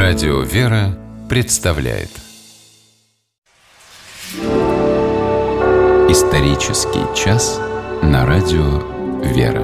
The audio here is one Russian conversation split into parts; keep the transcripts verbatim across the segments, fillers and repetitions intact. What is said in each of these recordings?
Радио «Вера» представляет Исторический час на Радио «Вера».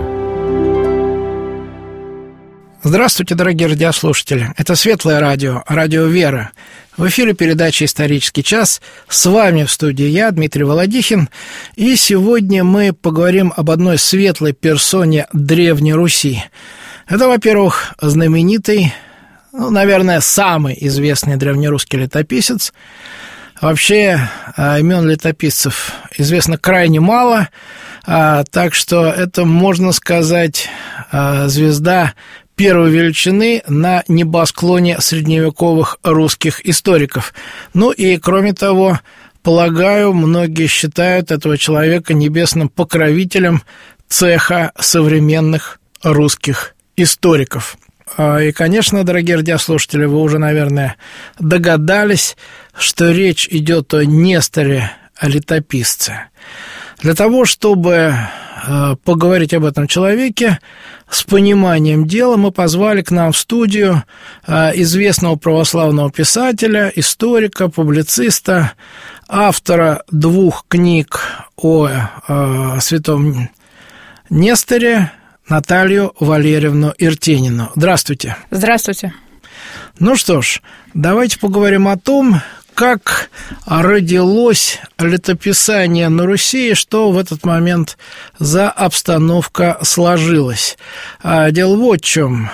Здравствуйте, дорогие радиослушатели. Это Светлое радио, Радио «Вера». В эфире передача «Исторический час». С вами в студии я, Дмитрий Володихин. И сегодня мы поговорим об одной светлой персоне Древней Руси. Это, во-первых, знаменитый, ну, наверное, самый известный древнерусский летописец. Вообще, имен летописцев известно крайне мало, так что это, можно сказать, звезда первой величины на небосклоне средневековых русских историков. Ну и, кроме того, полагаю, многие считают этого человека небесным покровителем цеха современных русских историков. И, конечно, дорогие радиослушатели, вы уже, наверное, догадались, что речь идет о Несторе, о летописце. Для того, чтобы поговорить об этом человеке с пониманием дела, мы позвали к нам в студию известного православного писателя, историка, публициста, автора двух книг о святом Несторе, Наталью Валерьевну Иртенину. Здравствуйте. Здравствуйте. Ну что ж, давайте поговорим о том, как родилось летописание на Руси и что в этот момент за обстановка сложилась. А дело вот в чем.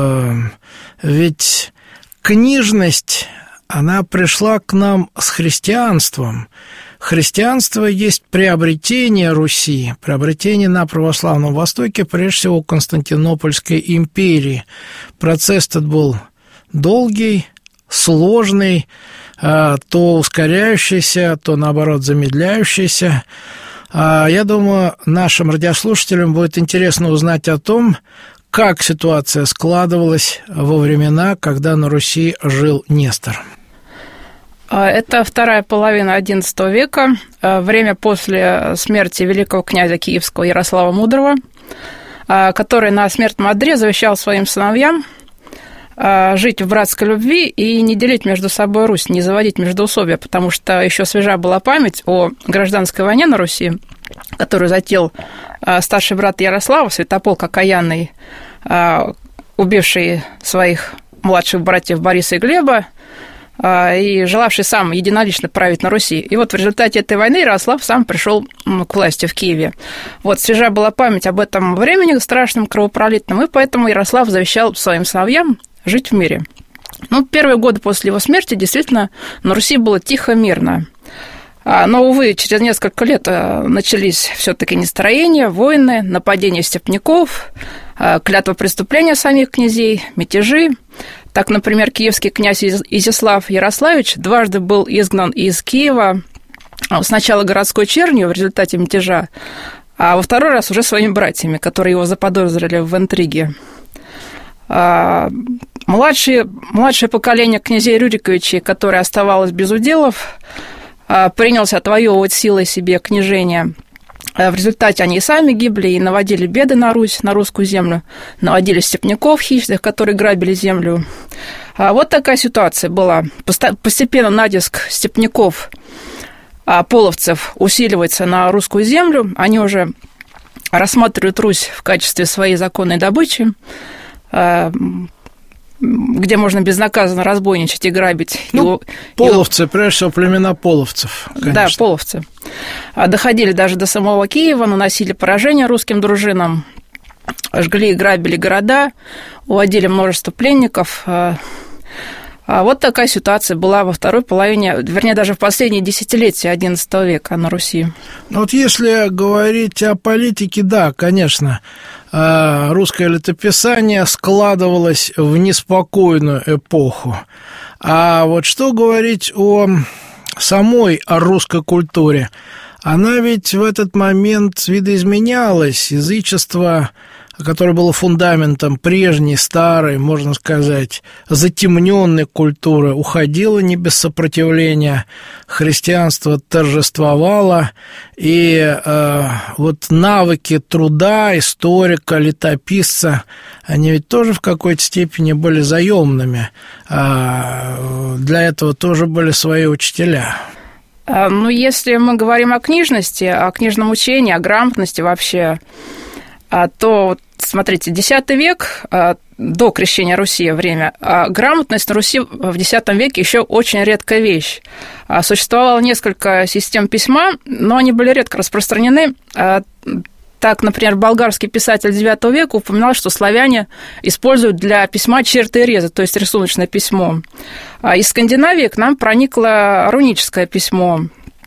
Ведь книжность, она пришла к нам с христианством. Христианство есть приобретение Руси, приобретение на православном Востоке, прежде всего Константинопольской империи. Процесс этот был долгий, сложный, то ускоряющийся, то, наоборот, замедляющийся. Я думаю, нашим радиослушателям будет интересно узнать о том, как ситуация складывалась во времена, когда на Руси жил Нестор. Это вторая половина одиннадцатого века, время после смерти великого князя Киевского Ярослава Мудрого, который на смертном одре завещал своим сыновьям жить в братской любви и не делить между собой Русь, не заводить междоусобия, потому что еще свежа была память о гражданской войне на Руси, которую затеял старший брат Ярослава, Святополк Окаянный, убивший своих младших братьев Бориса и Глеба, и желавший сам единолично править на Руси. И вот в результате этой войны Ярослав сам пришел к власти в Киеве. Вот свежа была память об этом времени страшном, кровопролитном, и поэтому Ярослав завещал своим сыновьям жить в мире. Ну, первые годы после его смерти действительно на Руси было тихо, мирно. Но, увы, через несколько лет начались все-таки нестроения, войны, нападения степняков, клятва преступления самих князей, мятежи. Так, например, киевский князь Изяслав Ярославич дважды был изгнан из Киева, сначала городской чернью в результате мятежа, а во второй раз уже своими братьями, которые его заподозрили в интриге. Младшее, младшее поколение князей Рюриковичей, которое оставалось без уделов, принялся отвоевывать силой себе княжение. В результате они и сами гибли, и наводили беды на Русь, на русскую землю, наводили степняков хищных, которые грабили землю. Вот такая ситуация была. Постепенно натиск степняков, половцев усиливается на русскую землю. Они уже рассматривают Русь в качестве своей законной добычи, где можно безнаказанно разбойничать и грабить. Ну, и, половцы, и... прежде всего, племена половцев, конечно. Да, половцы. Доходили даже до самого Киева, наносили поражения русским дружинам, жгли и грабили города, уводили множество пленников. Вот такая ситуация была во второй половине, вернее, даже в последние десятилетия одиннадцатого века на Руси. Ну, вот если говорить о политике, да, конечно, русское летописание складывалось в неспокойную эпоху. А вот что говорить о самой русской культуре? Она ведь в этот момент видоизменялась, язычество которое было фундаментом прежней, старой, можно сказать, затемненной культуры, уходило не без сопротивления, христианство торжествовало, и э, вот навыки труда историка, летописца, они ведь тоже в какой-то степени были заемными, а для этого тоже были свои учителя. Ну, если мы говорим о книжности, о книжном учении, о грамотности вообще, то, смотрите, десятый век, до крещения Руси время, грамотность на Руси в десятом веке еще очень редкая вещь. Существовало несколько систем письма, но они были редко распространены. Так, например, болгарский писатель девятого века упоминал, что славяне используют для письма черты и резы, то есть рисуночное письмо. Из Скандинавии к нам проникло руническое письмо.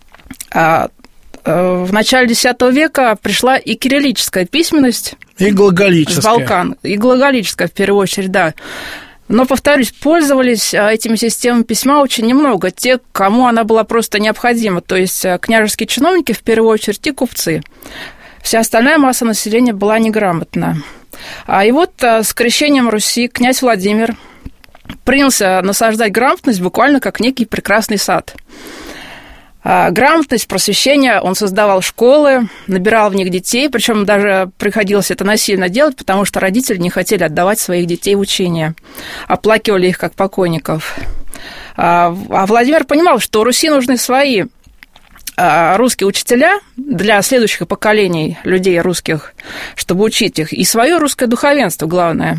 В начале десятого века пришла и кириллическая письменность. И глаголическая. С Балкан. И глаголическая, в первую очередь, да. Но, повторюсь, пользовались этими системами письма очень немного. Те, кому она была просто необходима. То есть княжеские чиновники, в первую очередь, и купцы. Вся остальная масса населения была неграмотна. И вот с крещением Руси князь Владимир принялся насаждать грамотность буквально как некий прекрасный сад. Грамотность, просвещение, он создавал школы, набирал в них детей, причем даже приходилось это насильно делать, потому что родители не хотели отдавать своих детей в учение, оплакивали их как покойников. А Владимир понимал, что Руси нужны свои русские учителя для следующих поколений людей русских, чтобы учить их, и свое русское духовенство, главное.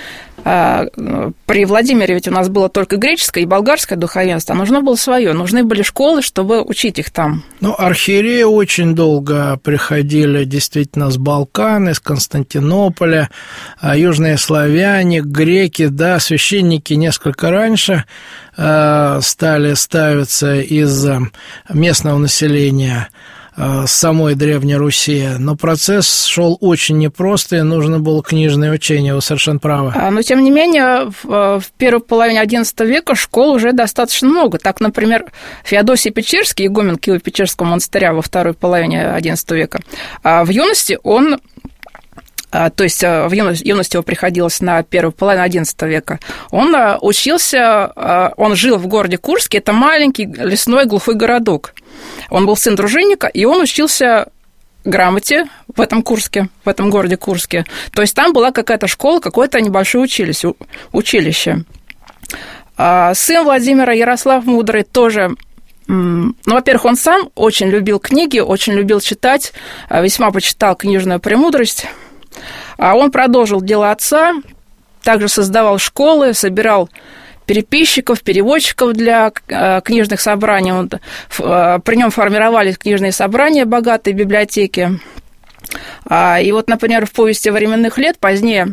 При Владимире ведь у нас было только греческое и болгарское духовенство, а нужно было свое, нужны были школы, чтобы учить их там. Ну, архиереи очень долго приходили действительно с Балкан, из Константинополя, южные славяне, греки, да, священники несколько раньше стали ставиться из местного населения самой Древней Руси, но процесс шел очень непросто, и нужно было книжное учение, вы совершенно правы. Но, тем не менее, в первой половине одиннадцатого века школ уже достаточно много. Так, например, Феодосий Печерский, игумен Киево-Печерского монастыря во второй половине одиннадцатого века, в юности он... То есть в юности его приходилось на первую половину одиннадцатого века. Он учился, он жил в городе Курске, это маленький лесной глухой городок. Он был сын дружинника, и он учился грамоте в этом Курске, в этом городе Курске. То есть там была какая-то школа, какое-то небольшое училище. училище. Сын Владимира, Ярослав Мудрый, тоже... Ну, во-первых, он сам очень любил книги, очень любил читать, весьма почитал книжную премудрость. Он продолжил дело отца, также создавал школы, собирал переписчиков, переводчиков для книжных собраний. При нем формировались книжные собрания, богатые библиотеки. И вот, например, в повести «Временных лет» позднее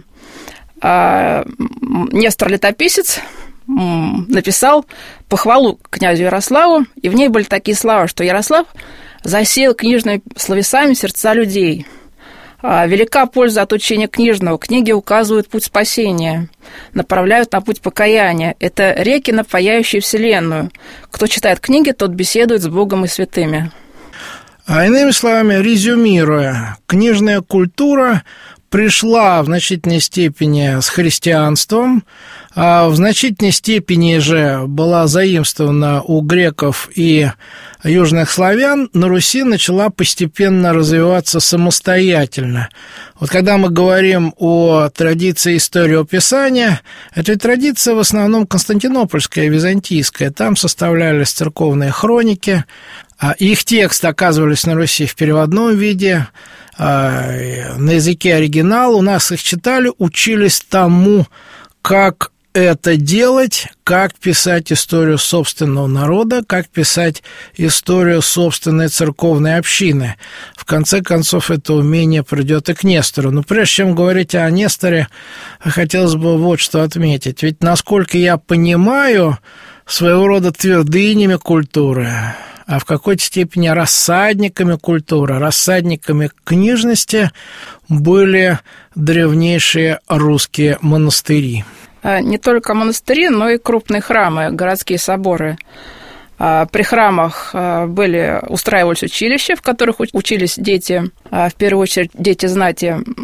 Нестор Летописец написал похвалу князю Ярославу, и в ней были такие слова, что Ярослав засеял книжными словесами сердца людей. Велика польза от учения книжного. Книги указывают путь спасения, направляют на путь покаяния. Это реки, напояющие вселенную. Кто читает книги, тот беседует с Богом и святыми. А иными словами, резюмируя, книжная культура пришла в значительной степени с христианством, а в значительной степени же была заимствована у греков и южных славян, на Руси начала постепенно развиваться самостоятельно. Вот когда мы говорим о традиции историописания, это традиция в основном константинопольская и византийская. Там составлялись церковные хроники, их тексты оказывались на Руси в переводном виде, на языке оригинала. У нас их читали, учились тому, как это делать, как писать историю собственного народа, как писать историю собственной церковной общины. В конце концов, это умение придет и к Нестору. Но прежде чем говорить о Несторе, хотелось бы вот что отметить. Ведь, насколько я понимаю, своего рода твердынями культуры, а в какой-то степени рассадниками культуры, рассадниками книжности были древнейшие русские монастыри. Не только монастыри, но и крупные храмы, городские соборы. При храмах были, устраивались училища, в которых учились дети, в первую очередь дети знати.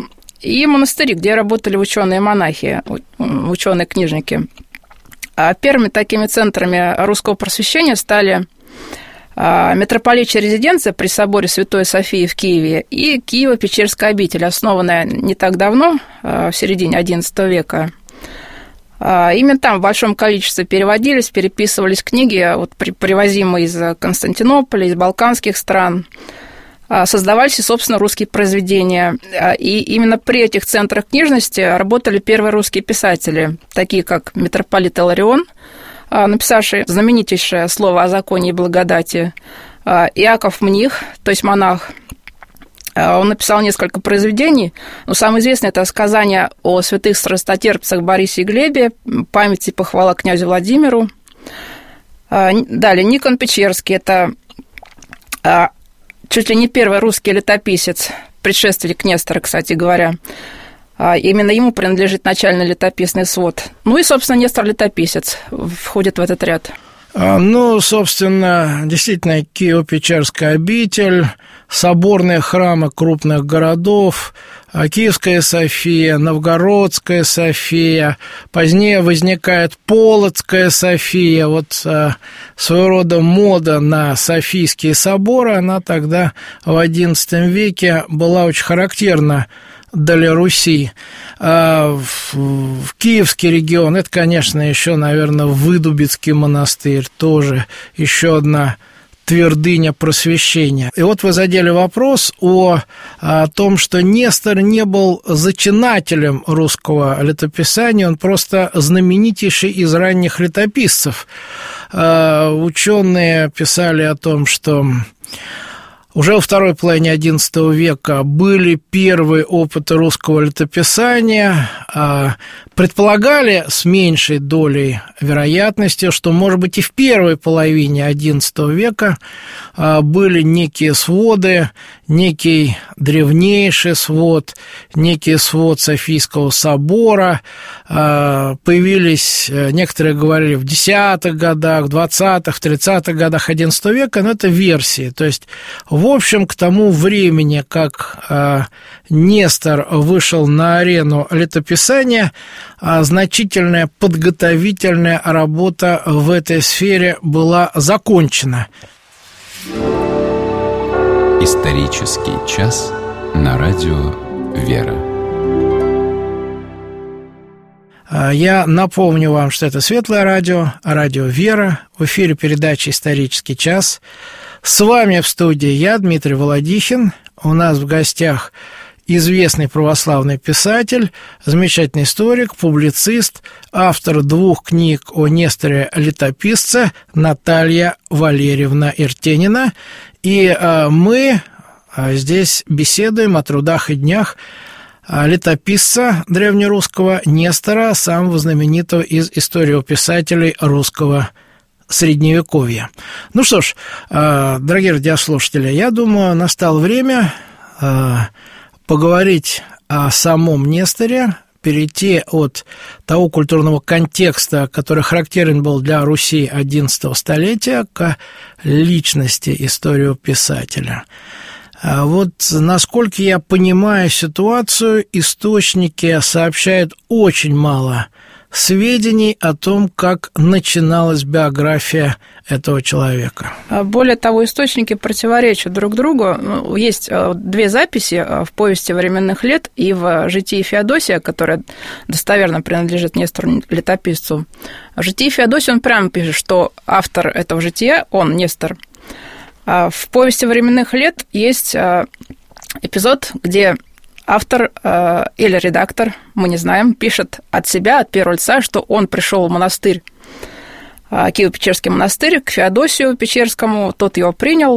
и монастыри, где работали ученые-монахи, ученые-книжники. Первыми такими центрами русского просвещения стали митрополичья резиденция при соборе Святой Софии в Киеве и Киево-Печерская обитель, основанная не так давно, в середине одиннадцатого века. Именно там в большом количестве переводились, переписывались книги, вот, привозимые из Константинополя, из балканских стран. Создавались и, собственно, русские произведения. И именно при этих центрах книжности работали первые русские писатели, такие как митрополит Иларион, написавший знаменитейшее слово о законе и благодати, Иаков Мних, то есть монах. Он написал несколько произведений, но самое известное – это сказание о святых страстотерпцах Борисе и Глебе, память и похвала князю Владимиру. Далее, Никон Печерский – это чуть ли не первый русский летописец, предшественник Нестора, кстати говоря. Именно ему принадлежит начальный летописный свод. Ну и, собственно, Нестор Летописец входит в этот ряд. Ну, собственно, действительно, Киево-Печерская обитель, соборные храмы крупных городов, Киевская София, Новгородская София, позднее возникает Полоцкая София, вот своего рода мода на Софийские соборы, она тогда в одиннадцатом веке была очень характерна для Руси. В Киевский регион, это, конечно, еще, наверное, Выдубицкий монастырь, тоже еще одна твердыня просвещения. И вот вы задели вопрос о, о том, что Нестор не был зачинателем русского летописания, он просто знаменитейший из ранних летописцев. Ученые писали о том, что уже во второй половине одиннадцатого века были первые опыты русского летописания. Предполагали с меньшей долей вероятности, что, может быть, и в первой половине одиннадцатого века были некие своды, некий древнейший свод, некий свод Софийского собора. Появились, некоторые говорили, в десятых годах, в двадцатых, в тридцатых годах одиннадцатого века, но это версии. То есть, в общем, к тому времени, как Нестор вышел на арену летописания, значительная подготовительная работа в этой сфере была закончена. Исторический час на радио «Вера». Я напомню вам, что это Светлое радио, радио «Вера». В эфире передача «Исторический час». С вами в студии я, Дмитрий Володихин. У нас в гостях известный православный писатель, замечательный историк, публицист, автор двух книг о Несторе Летописце Наталья Валерьевна Иртенина. И мы здесь беседуем о трудах и днях летописца древнерусского Нестора, самого знаменитого из историописателей русского Средневековья. Ну что ж, дорогие радиослушатели, я думаю, настало время поговорить о самом Несторе, перейти от того культурного контекста, который характерен был для Руси одиннадцатого столетия, к личности историописателя. Вот, насколько я понимаю ситуацию, источники сообщают очень мало сведений о том, как начиналась биография этого человека. Более того, источники противоречат друг другу. Есть две записи в повести временных лет и в житии Феодосия, которое достоверно принадлежит Нестору Летописцу. В житии Феодосия он прямо пишет, что автор этого жития, он, Нестор. В повести временных лет есть эпизод, где автор э, или редактор, мы не знаем, пишет от себя, от первого лица, что он пришел в монастырь, э, Киево-Печерский монастырь, к Феодосию Печерскому, тот его принял,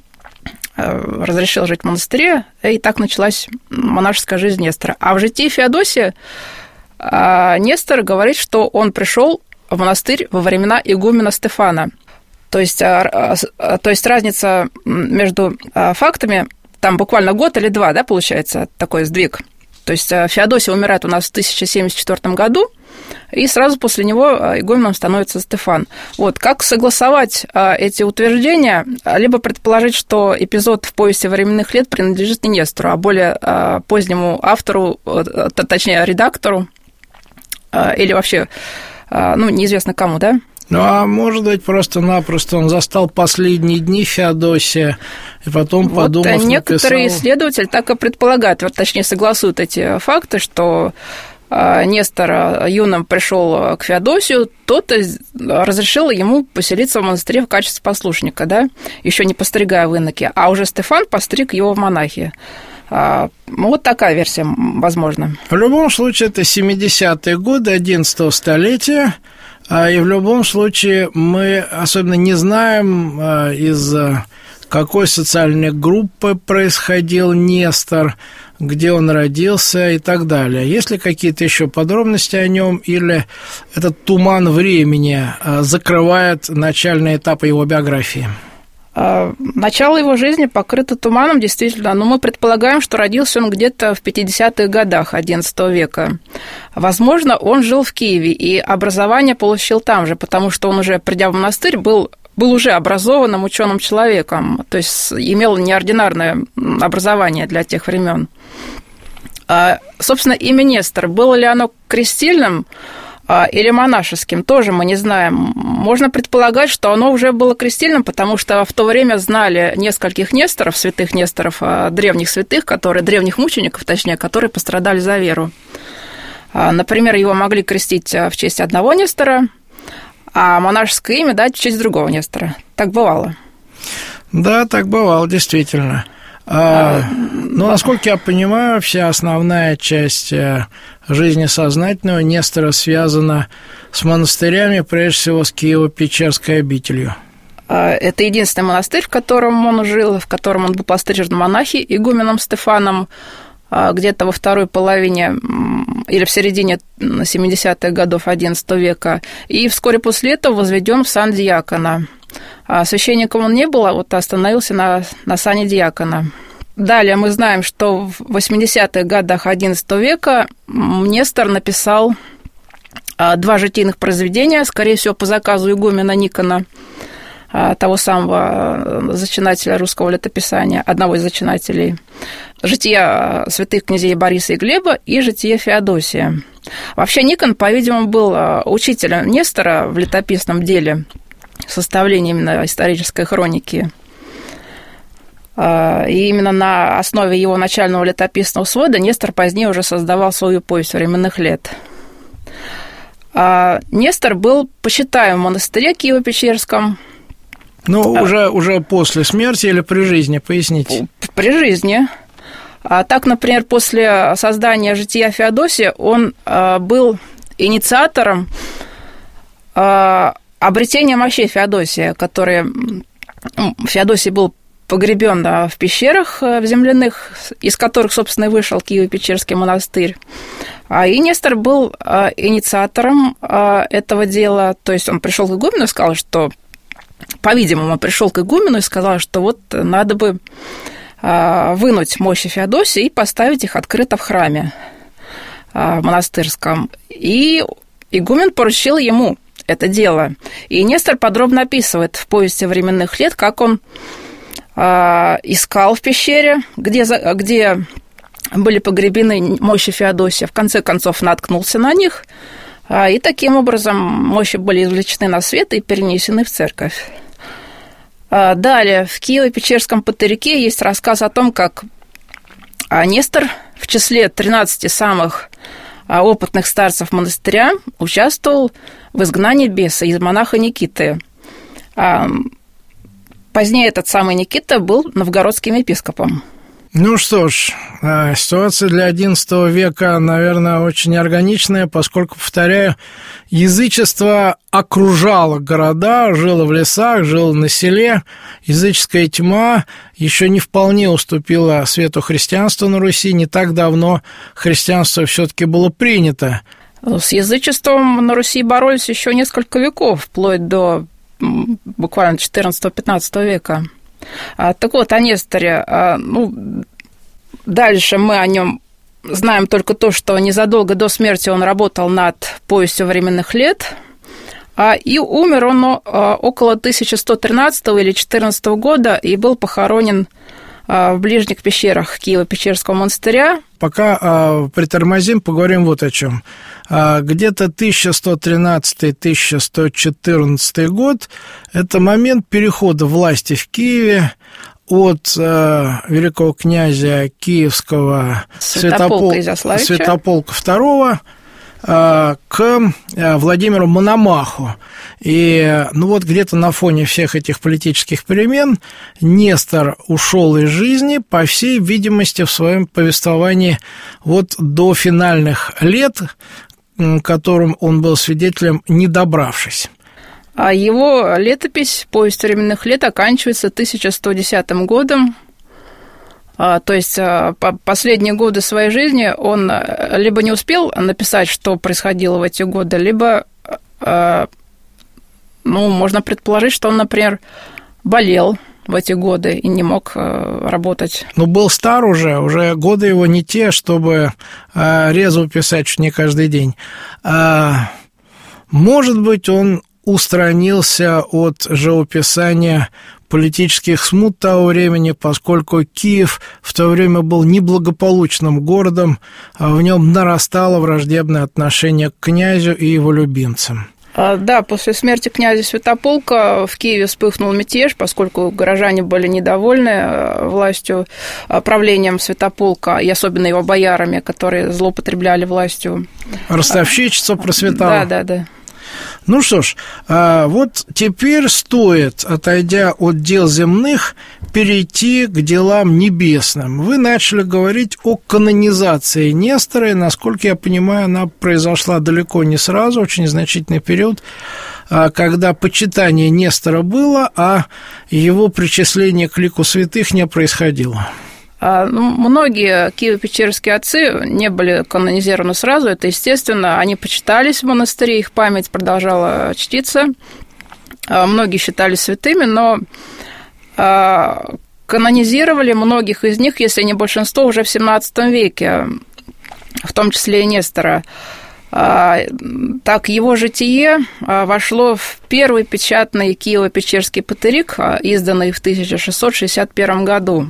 э, разрешил жить в монастыре, и так началась монашеская жизнь Нестора. А в житии Феодосия э, Нестор говорит, что он пришел в монастырь во времена игумена Стефана. То есть, э, э, то есть разница между э, фактами там буквально год или два, да, получается, такой сдвиг. То есть Феодосий умирает у нас в тысяча семьдесят четвёртом году, и сразу после него игуменом становится Стефан. Вот, как согласовать эти утверждения, либо предположить, что эпизод в «Повести временных лет» принадлежит не Нестору, а более позднему автору, точнее, редактору, или вообще, ну, неизвестно кому, да? Ну, а может быть, просто-напросто он застал последние дни Феодосия, и потом, вот подумав, некоторые написал... исследователи так и предполагают, вот, точнее, согласуют эти факты, что Нестор юным пришел к Феодосию, тот разрешил ему поселиться в монастыре в качестве послушника, да, еще не постригая в иноке, а уже Стефан постриг его в монахи. Вот такая версия возможна. В любом случае, это семидесятые годы одиннадцатого столетия, и в любом случае мы особенно не знаем, из какой социальной группы происходил Нестор, где он родился и так далее. Есть ли какие-то еще подробности о нем, или этот туман времени закрывает начальный этап его биографии? Начало его жизни покрыто туманом, действительно, но мы предполагаем, что родился он где-то в пятидесятых годах одиннадцатого века. Возможно, он жил в Киеве и образование получил там же, потому что он уже, придя в монастырь, был, был уже образованным ученым человеком, то есть имел неординарное образование для тех времен. Собственно, имя Нестор, было ли оно крестильным или монашеским, тоже мы не знаем. Можно предполагать, что оно уже было крестильным, потому что в то время знали нескольких Несторов, святых Несторов, древних святых, которые, древних мучеников, точнее, которые пострадали за веру. Например, его могли крестить в честь одного Нестора, а монашеское имя дать в честь другого Нестора. Так бывало. Да, так бывало, действительно. А, ну, насколько я понимаю, вся основная часть жизни сознательного Нестора связана с монастырями, прежде всего с Киево-Печерской обителью. Это единственный монастырь, в котором он жил, в котором он был пострижен в монахи игуменом Стефаном где-то во второй половине или в середине семидесятых годов одиннадцатого века, и вскоре после этого возведен в сан диакона. А священником он не был, а вот остановился на, на сане диакона. Далее мы знаем, что в восьмидесятых годах одиннадцатого века Нестор написал два житийных произведения, скорее всего, по заказу игумена Никона, того самого зачинателя русского летописания, одного из зачинателей. «Жития святых князей Бориса и Глеба» и «Житие Феодосия». Вообще Никон, по-видимому, был учителем Нестора в летописном деле, составления именно исторической хроники. И именно на основе его начального летописного свода Нестор позднее уже создавал свою повесть временных лет. Нестор был почитаем в монастыре Киево-Печерском. Ну, а, уже, уже после смерти или при жизни, поясните? При жизни. А так, например, после создания «Жития Феодосия» он был инициатором обретения мощей Феодосия, которые... Феодосий был погребен в пещерах в земляных, из которых, собственно, и вышел Киево-Печерский монастырь. И Нестор был инициатором этого дела, то есть он пришел к игумену и сказал, что, по-видимому, он пришел к игумену и сказал, что вот надо бы вынуть мощи Феодосия и поставить их открыто в храме монастырском. И игумен поручил ему это дело. И Нестор подробно описывает в «Повести временных лет», как он искал в пещере, где, где были погребены мощи Феодосия, в конце концов наткнулся на них, и таким образом мощи были извлечены на свет и перенесены в церковь. Далее, в Киево-Печерском патрике есть рассказ о том, как Нестор в числе тринадцати самых опытных старцев монастыря участвовал в изгнании беса из монаха Никиты. Позднее этот самый Никита был новгородским епископом. Ну что ж, ситуация для одиннадцатого века, наверное, очень органичная, поскольку, повторяю, язычество окружало города, жило в лесах, жило на селе. Языческая тьма еще не вполне уступила свету христианства на Руси. Не так давно христианство все-таки было принято. С язычеством на Руси боролись еще несколько веков, вплоть до буквально четырнадцатого-пятнадцатого века. Так вот, о Несторе. Ну, дальше мы о нем знаем только то, что незадолго до смерти он работал над «Повестью временных лет», и умер он около тысяча сто тринадцатого или четырнадцатого года и был похоронен в ближних пещерах Киево-Печерского монастыря. Пока а, притормозим, поговорим вот о чем. А, где-то тысяча сто тринадцатый - тысяча сто четырнадцатый год – это момент перехода власти в Киеве от а, великого князя Киевского Святополка Святопол... Святополка второго к Владимиру Мономаху. И ну вот где-то на фоне всех этих политических перемен Нестор ушел из жизни, по всей видимости, в своем повествовании вот до финальных лет, которым он был свидетелем, не добравшись. А его летопись «Повесть временных лет» оканчивается тысяча сто десятым годом. То есть последние годы своей жизни он либо не успел написать, что происходило в эти годы, либо, ну, можно предположить, что он, например, болел в эти годы и не мог работать. Ну, был стар уже, уже годы его не те, чтобы резво писать не каждый день. Может быть, он устранился от живописания политических смут того времени, поскольку Киев в то время был неблагополучным городом, а в нем нарастало враждебное отношение к князю и его любимцам. Да, после смерти князя Святополка в Киеве вспыхнул мятеж, поскольку горожане были недовольны властью, правлением Святополка, и особенно его боярами, которые злоупотребляли властью. Ростовщичество процветало. Да, да, да. Ну что ж, вот теперь стоит, отойдя от дел земных, перейти к делам небесным. Вы начали говорить о канонизации Нестора, и, насколько я понимаю, она произошла далеко не сразу, очень значительный период, когда почитание Нестора было, а его причисление к лику святых не происходило. Многие киево-печерские отцы не были канонизированы сразу, это естественно, они почитались в монастыре, их память продолжала чтиться, многие считались святыми, но канонизировали многих из них, если не большинство, уже в семнадцатом веке, в том числе и Нестора. Так, его житие вошло в первый печатный Киево-Печерский патерик, изданный в тысяча шестьсот шестьдесят первом году.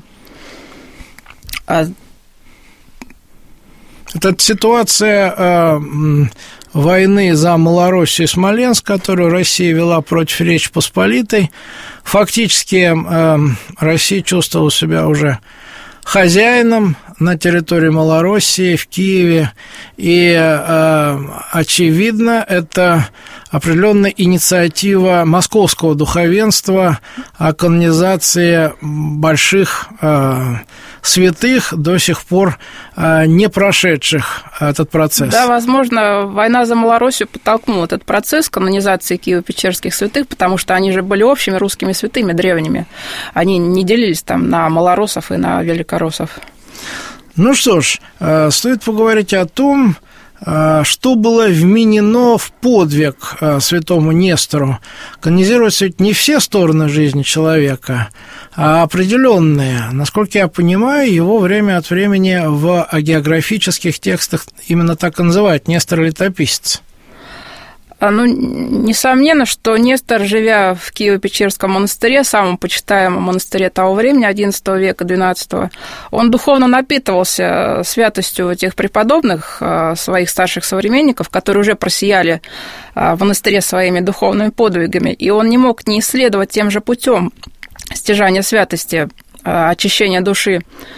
Это ситуация э, войны за Малороссию и Смоленск, которую Россия вела против Речи Посполитой. Фактически э, Россия чувствовала себя уже хозяином на территории Малороссии, в Киеве, и, э, очевидно, это определенная инициатива московского духовенства о канонизации больших э, святых, до сих пор э, не прошедших этот процесс. Да, возможно, война за Малороссию подтолкнула этот процесс канонизации Киево-Печерских святых, потому что они же были общими русскими святыми древними. Они не делились там на малороссов и на великороссов. Ну что ж, стоит поговорить о том, что было вменено в подвиг святому Нестору. Канонизируются ведь не все стороны жизни человека, а определенные. Насколько я понимаю, его время от времени в агеографических текстах именно так и называют – Нестор-летописец. Ну, несомненно, что Нестор, живя в Киево-Печерском монастыре, самом почитаемом монастыре того времени, одиннадцатого века, двенадцатого, он духовно напитывался святостью этих преподобных, своих старших современников, которые уже просияли в монастыре своими духовными подвигами, и он не мог не исследовать тем же путем стяжания святости, очищения души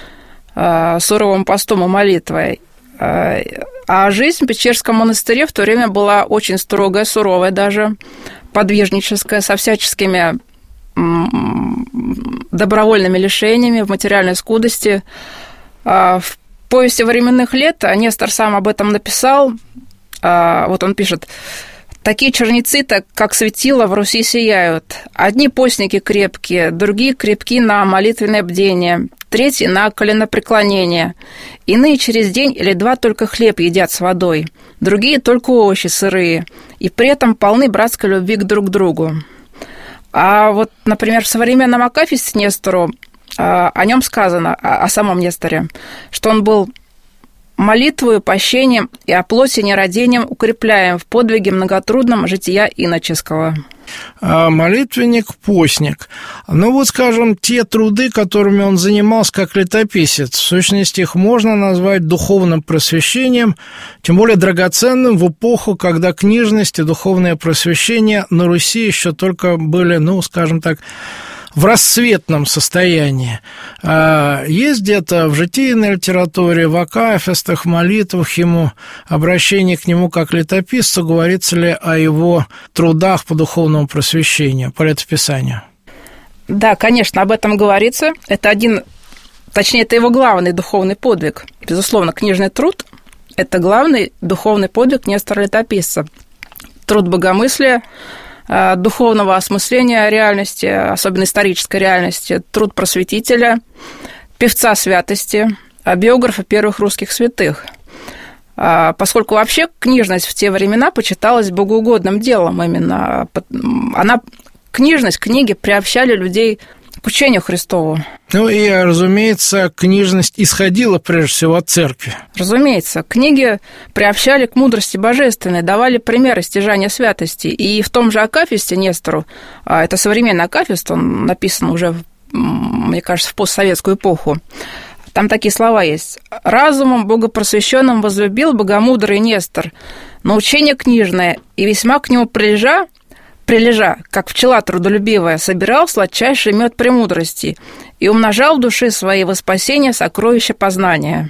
суровым постом и молитвой. А жизнь в Печерском монастыре в то время была очень строгая, суровая даже, подвижническая, со всяческими добровольными лишениями, в материальной скудости. В «Повести временных лет» Нестор сам об этом написал. Вот он пишет: «Такие черницы, так как светила, в Руси сияют. Одни постники крепкие, другие крепки на молитвенное бдение, третьи на коленопреклонение. Иные через день или два только хлеб едят с водой, другие только овощи сырые, и при этом полны братской любви к друг другу». А вот, например, в современном акафисте Нестору о нем сказано, о самом Несторе, что он был молитвою, пощением и о плоти нерадением укрепляем в подвиге многотрудном жития иноческого». Молитвенник, постник. Ну вот, скажем, те труды, которыми он занимался как летописец, в сущности, их можно назвать духовным просвещением, тем более драгоценным в эпоху, когда книжность и духовное просвещение на Руси еще только были, ну, скажем так, в расцветном состоянии. Есть где-то в житийной литературе, в акафистах, молитвах ему, обращении к нему как летописцу, говорится ли о его трудах по духовному просвещению, по летописанию? Да, конечно, об этом говорится. Это один, точнее, это его главный духовный подвиг. Безусловно, книжный труд – это главный духовный подвиг Нестора-летописца. Труд богомыслия, духовного осмысления реальности, особенно исторической реальности, труд просветителя, певца святости, биографа первых русских святых. Поскольку вообще книжность в те времена почиталась богоугодным делом именно. Она, книжность, книги приобщали людей к учению Христову. Ну и, разумеется, книжность исходила прежде всего от церкви. Разумеется, книги приобщали к мудрости божественной, давали примеры стяжания святости. И в том же акафисте Нестору, это современный акафист, он написан уже, мне кажется, в постсоветскую эпоху, там такие слова есть. «Разумом богопросвещенным возлюбил богомудрый Нестор, научение книжное, и весьма к нему прилежа, прилежа, как пчела трудолюбивая, собирал сладчайший мед премудрости и умножал в душе своей во спасение сокровища познания».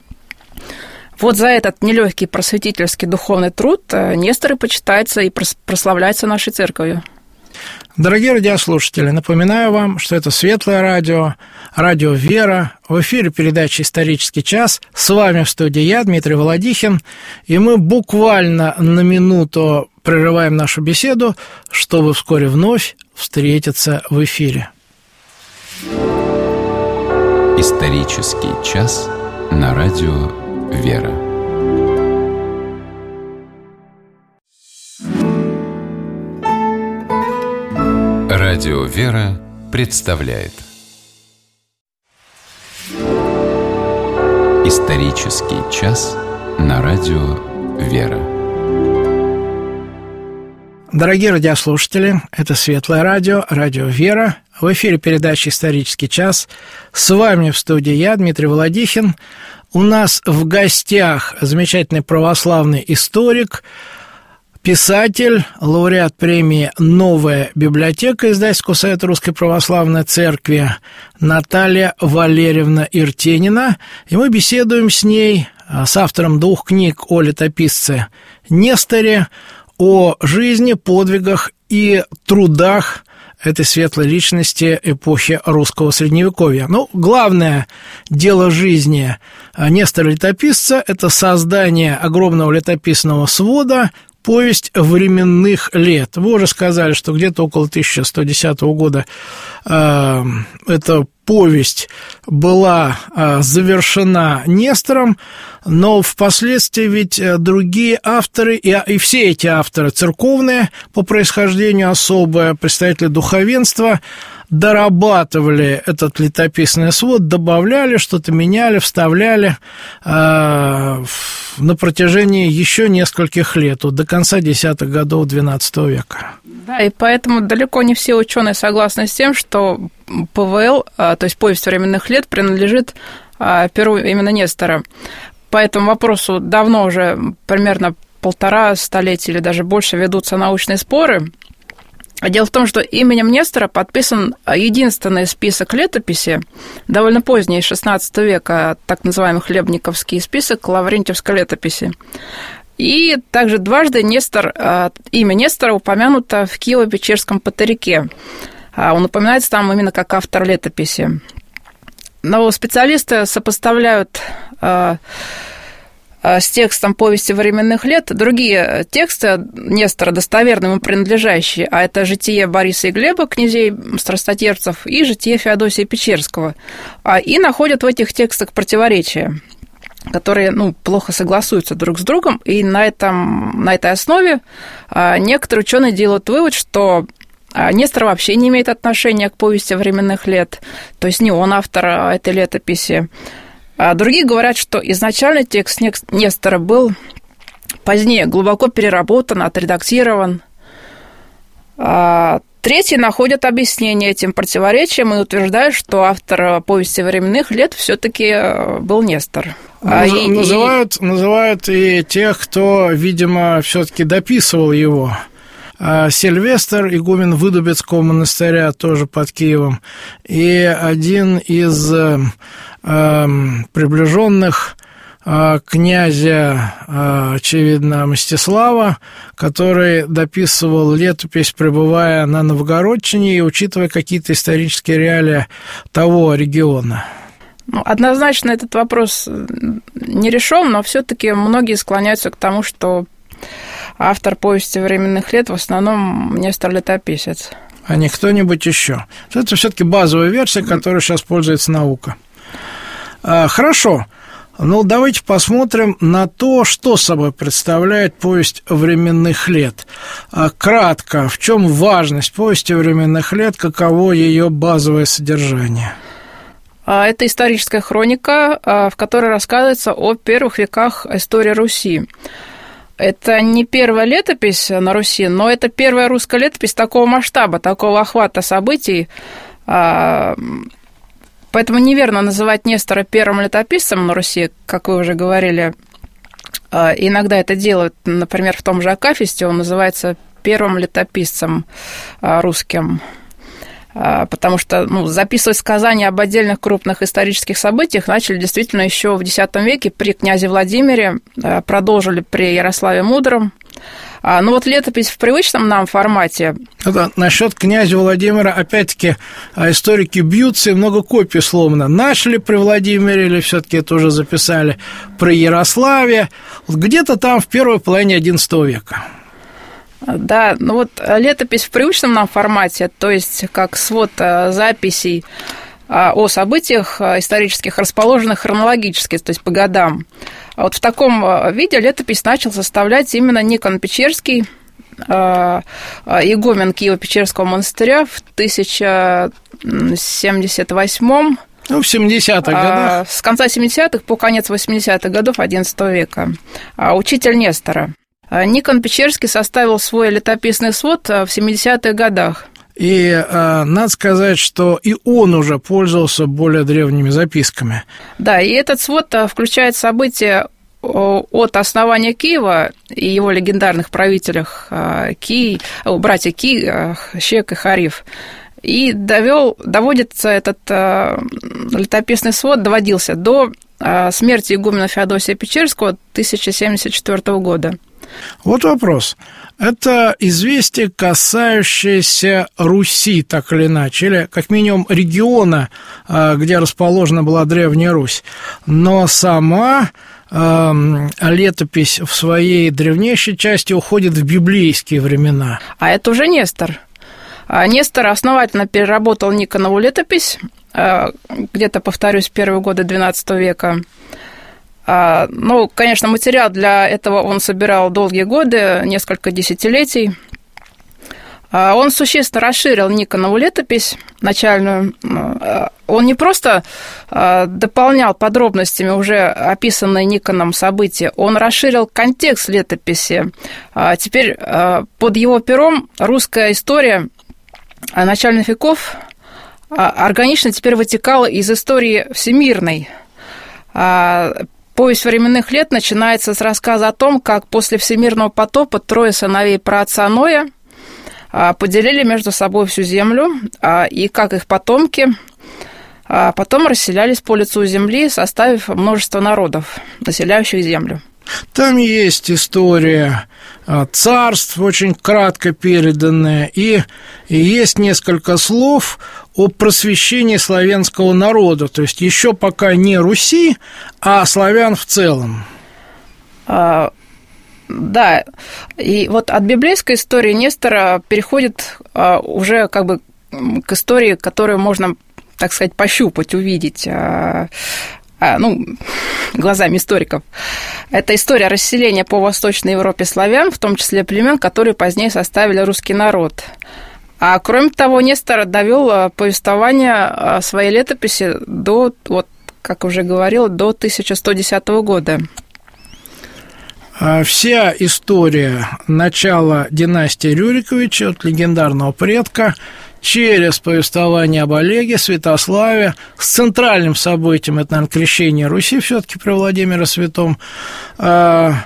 Вот за этот нелегкий просветительский духовный труд Нестор и почитается и прославляется нашей церковью. Дорогие радиослушатели, напоминаю вам, что это Светлое радио, радио «Вера». В эфире передача «Исторический час». С вами в студии я, Дмитрий Володихин. И мы буквально на минуту прерываем нашу беседу, чтобы вскоре вновь встретиться в эфире. «Исторический час» на радио «Вера». Радио «Вера» представляет «Исторический час» на радио «Вера». Дорогие радиослушатели, это Светлое радио, радио «Вера». В эфире передача «Исторический час». С вами в студии я, Дмитрий Володихин. У нас в гостях замечательный православный историк, писатель, лауреат премии «Новая библиотека» Издательского совета Русской Православной Церкви Наталья Валерьевна Иртенина. И мы беседуем с ней, с автором двух книг о летописце Несторе, о жизни, подвигах и трудах этой светлой личности эпохи русского Средневековья. Ну, главное дело жизни Нестора-летописца – это создание огромного летописного свода, повесть временных лет. Вы уже сказали, что где-то около тысяча сто десятого года э, эта повесть была э, завершена Нестором, но впоследствии ведь другие авторы, и, и все эти авторы церковные по происхождению особые, представители духовенства, дорабатывали этот летописный свод, добавляли, что-то меняли, вставляли э, на протяжении еще нескольких лет, вот до конца десятых годов двенадцатого века. Да, и поэтому далеко не все ученые согласны с тем, что ПВЛ, то есть повесть временных лет, принадлежит перу именно Нестора. По этому вопросу давно уже примерно полтора столетия или даже больше ведутся научные споры. Дело в том, что именем Нестора подписан единственный список летописи, довольно поздний, из шестнадцатого века, так называемый Хлебниковский список Лаврентьевской летописи. И также дважды Нестор, имя Нестора упомянуто в Киево-Печерском патрике. Он упоминается там именно как автор летописи. Но специалисты сопоставляют с текстом повести временных лет другие тексты Нестора, достоверно ему принадлежащие, а это «Житие Бориса и Глеба, князей страстотерпцев», и «Житие Феодосия Печерского». И находят в этих текстах противоречия, которые, ну, плохо согласуются друг с другом, и на, этом, на этой основе некоторые ученые делают вывод, что Нестор вообще не имеет отношения к повести временных лет, то есть не он автор этой летописи. А другие говорят, что изначальный текст Нестора был позднее глубоко переработан, отредактирован. А третьи находят объяснение этим противоречиям и утверждают, что автор «Повести временных лет» все-таки был Нестор. Наз, и, называют, и... называют и тех, кто, видимо, все-таки дописывал его. Сильвестр, игумен Выдубецкого монастыря, тоже под Киевом, и один из э, э, приближенных э, князя, э, очевидно, Мстислава, который дописывал летопись, пребывая на Новгородчине и учитывая какие-то исторические реалии того региона. Ну, однозначно этот вопрос не решен, но все-таки многие склоняются к тому, что автор «Повести временных лет» в основном Нестор Летописец. А не кто-нибудь еще. Это все-таки базовая версия, которой сейчас пользуется наука. Хорошо. Ну, давайте посмотрим на то, что собой представляет «Повесть временных лет». Кратко, в чем важность «Повести временных лет», каково ее базовое содержание? Это историческая хроника, в которой рассказывается о первых веках истории Руси. Это не первая летопись на Руси, но это первая русская летопись такого масштаба, такого охвата событий. Поэтому неверно называть Нестора первым летописцем на Руси, как вы уже говорили. Иногда это делают, например, в том же Акафисте, он называется первым летописцем русским. Потому что ну, записывать сказания об отдельных крупных исторических событиях начали действительно еще в X веке при князе Владимире, продолжили при Ярославе Мудром. Ну вот летопись в привычном нам формате. Это насчет князя Владимира, опять-таки, историки бьются, и много копий сломано. Начали при Владимире или все-таки это уже записали при Ярославе? Вот где-то там в первой половине одиннадцатого века. Да, ну вот летопись в привычном нам формате, то есть как свод записей о событиях исторических, расположенных хронологически, то есть по годам. Вот в таком виде летопись начал составлять именно Никон Печерский, игумен Киево-Печерского монастыря в тысяча семьдесят восьмом. Ну, в семидесятых годах. С конца семидесятых по конец восьмидесятых годов одиннадцатого века. Учитель Нестора. Никон Печерский составил свой летописный свод в семидесятых годах. И э, надо сказать, что и он уже пользовался более древними записками. Да, и этот свод включает события от основания Киева и его легендарных правителях Ки, братья Ки, Щек и Хариф. И довел, доводится этот э, летописный свод, доводился до э, смерти игумена Феодосия Печерского тысяча семьдесят четвёртого года. Вот вопрос. Это известие, касающееся Руси, так или иначе, или как минимум региона, где расположена была Древняя Русь. Но сама э, летопись в своей древнейшей части уходит в библейские времена. А это уже Нестор. Нестор основательно переработал Никонову летопись, где-то, повторюсь, первые годы двенадцатого века. Ну, конечно, материал для этого он собирал долгие годы, несколько десятилетий. Он существенно расширил Никонову летопись начальную. Он не просто дополнял подробностями уже описанные Никоном события, он расширил контекст летописи. Теперь под его пером русская история начальных веков органично теперь вытекала из истории всемирной. Повесть временных лет начинается с рассказа о том, как после всемирного потопа трое сыновей праотца Ноя поделили между собой всю землю, и как их потомки потом расселялись по лицу земли, составив множество народов, населяющих землю. Там есть история царств, очень кратко переданная, и, и есть несколько слов о просвещении славянского народа, то есть еще пока не Руси, а славян в целом. А, да, и вот от библейской истории Нестора переходит а, уже как бы к истории, которую можно, так сказать, пощупать, увидеть, а, а, ну, глазами историков. Это история расселения по Восточной Европе славян, в том числе племен, которые позднее составили русский народ. А кроме того, Нестор довел повествование своей летописи до вот как уже говорил, до тысяча сто десятого года. Вся история начала династии Рюриковича от легендарного предка через повествование об Олеге, Святославе, с центральным событием, это, наверное, крещение Руси все-таки при Владимире Святом, эта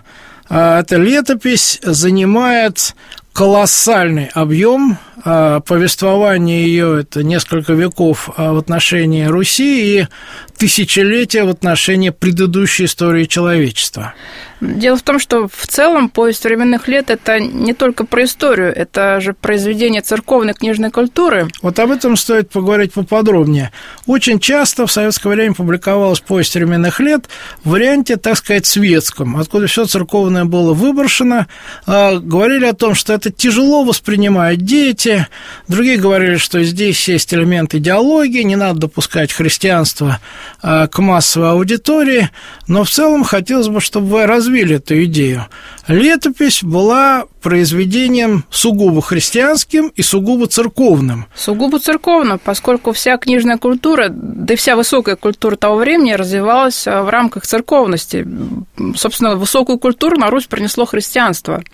летопись занимает колоссальный объем. Повествование ее – это несколько веков в отношении Руси и тысячелетия в отношении предыдущей истории человечества. Дело в том, что в целом «Повесть временных лет» – это не только про историю, это же произведение церковной книжной культуры. Вот об этом стоит поговорить поподробнее. Очень часто в советское время публиковалась «Повесть временных лет» в варианте, так сказать, светском, откуда все церковное было выброшено. Говорили о том, что это тяжело воспринимают дети, другие говорили, что здесь есть элемент идеологии, не надо допускать христианство к массовой аудитории, но в целом хотелось бы, чтобы вы развили эту идею. Летопись была произведением сугубо христианским и сугубо церковным. Сугубо церковным, поскольку вся книжная культура, да и вся высокая культура того времени развивалась в рамках церковности. Собственно, высокую культуру на Русь принесло христианство.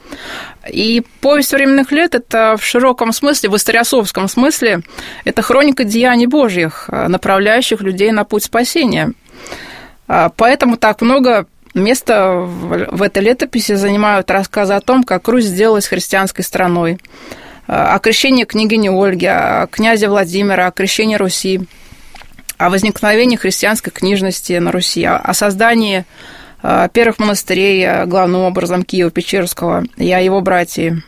И «Повесть временных лет» – это в широком смысле, в историосовском смысле, это хроника деяний Божьих, направляющих людей на путь спасения. Поэтому так много места в этой летописи занимают рассказы о том, как Русь сделалась христианской страной, о крещении княгини Ольги, о князе Владимира, о крещении Руси, о возникновении христианской книжности на Руси, о создании первых монастырей, главным образом Киева-Печерского, и о его братьях.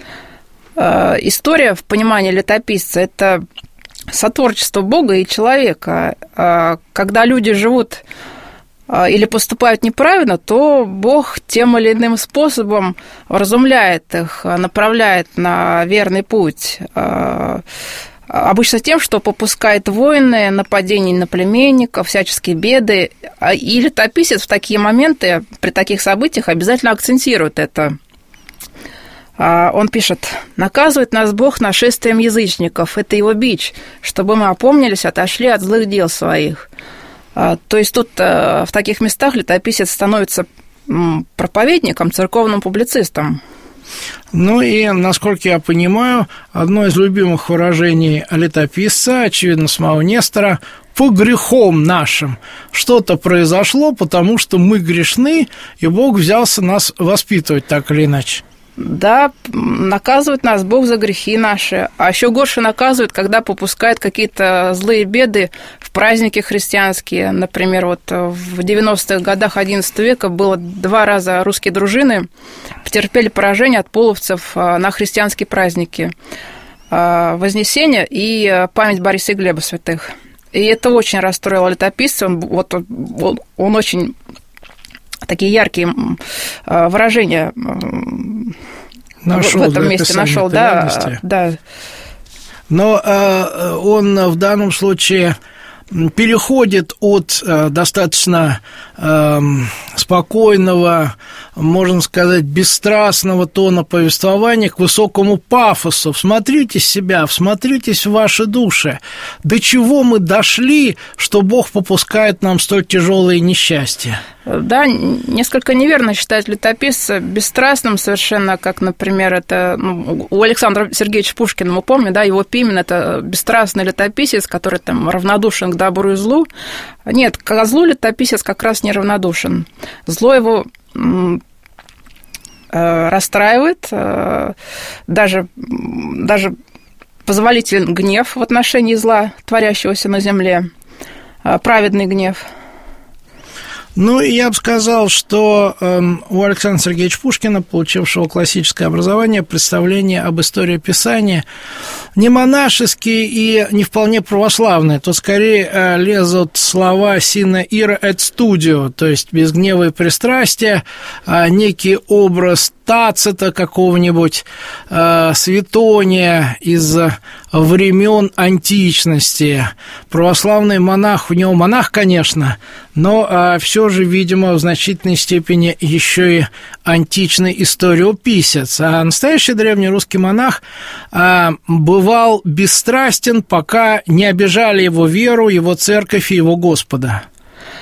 История, в понимании летописца, это сотворчество Бога и человека. Когда люди живут или поступают неправильно, то Бог тем или иным способом вразумляет их, направляет на верный путь. Обычно тем, что попускает войны, нападения на племенников, всяческие беды. И летописец в такие моменты, при таких событиях обязательно акцентирует это. Он пишет: «Наказывает нас Бог нашествием язычников, это его бич, чтобы мы опомнились, отошли от злых дел своих». То есть тут в таких местах летописец становится проповедником, церковным публицистом. Ну и, насколько я понимаю, одно из любимых выражений летописца, очевидно, самого Нестора: «по грехом нашим». Что-то произошло, потому что мы грешны, и Бог взялся нас воспитывать так или иначе. Да, наказывает нас Бог за грехи наши, а еще горше наказывает, когда попускает какие-то злые беды в праздники христианские. Например, вот в девяностых годах одиннадцатого века было два раза русские дружины потерпели поражение от половцев на христианские праздники Вознесения и память Бориса и Глеба святых. И это очень расстроило летописца. Он, вот, он, он очень... Такие яркие выражения нашел в этом месте нашел, да, да. Но э, он в данном случае переходит от э, достаточно э, спокойного, можно сказать, бесстрастного тона повествования к высокому пафосу. Всмотритесь в себя, всмотритесь в ваши души. До чего мы дошли, что Бог попускает нам столь тяжелые несчастья? Да, несколько неверно считать летописца бесстрастным совершенно, как, например, это ну, у Александра Сергеевича Пушкина, мы помним, да, его пимен – это бесстрастный летописец, который там равнодушен к добру и злу. Нет, к злу летописец как раз не равнодушен. Зло его расстраивает, даже, даже позволителен гнев в отношении зла, творящегося на земле, праведный гнев. Ну, я бы сказал, что э, у Александра Сергеевича Пушкина, получившего классическое образование, представление об истории писания не монашеские и не вполне православные. Тут скорее э, лезут слова «sine ira et studio», то есть без гнева и пристрастия, э, некий образ Тацита какого-нибудь, э, Светония из времен античности. Православный монах, у него монах, конечно, но э, все же, видимо, в значительной степени еще и античный историописец. А настоящий древнерусский монах э, бывал бесстрастен, пока не обижали его веру, его церковь и его Господа.